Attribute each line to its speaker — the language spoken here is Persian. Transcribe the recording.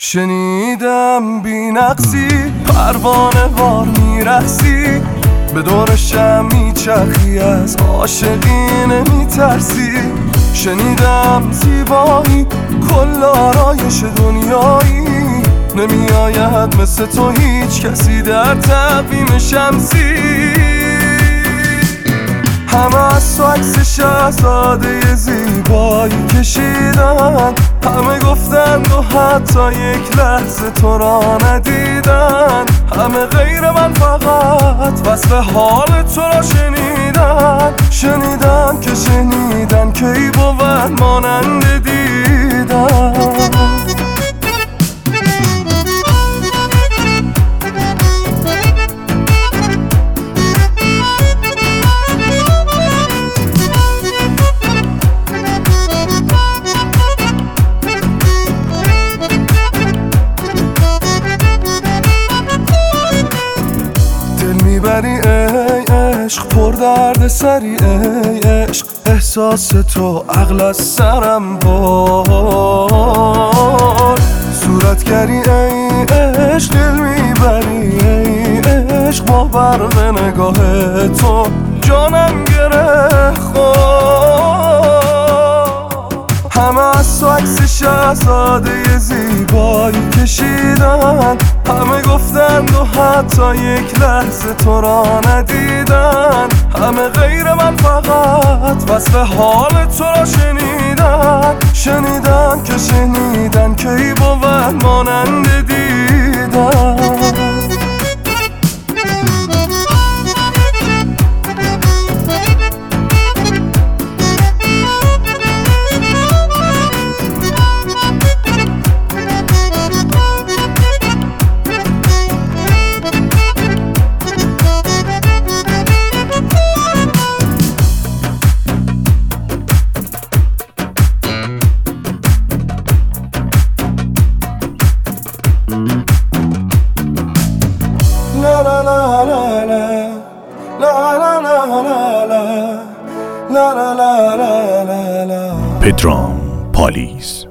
Speaker 1: شنیدم بی نقصی پروانه وار میرقصی، به دور شم میچرخی، از عاشقی نمیترسی. شنیدم زیبایی کل آرایش دنیایی، نمیآید مثل تو هیچ کسی در تقویم شمسی. همه از تو عکس شهزاده زیبایی کشیدن، همه گفتند و حتی یک لحظه تو را ندیدن. همه غیر من فقط وصف حال تو را شنیدن. شنیدن که شنیدن که ای بود مانند دیدن. میبری ای عشق، پر درد سری ای عشق، احساس تو عقل از سرم بار. صورتگری ای عشق، دل میبری ای عشق، با برق نگاه تو جانم گره خورد. همه از تو عکس شهزاده زیبایی کشیدن، همه گفتند و حتی یک لحظه تو را ندیدن. همه غیر من فقط وصف حال تو را شنیدن. شنیدن که شنیدن که ای بود مانند دیدن. La la la la la, la la la la la, la la la la la.
Speaker 2: پدرام پالیز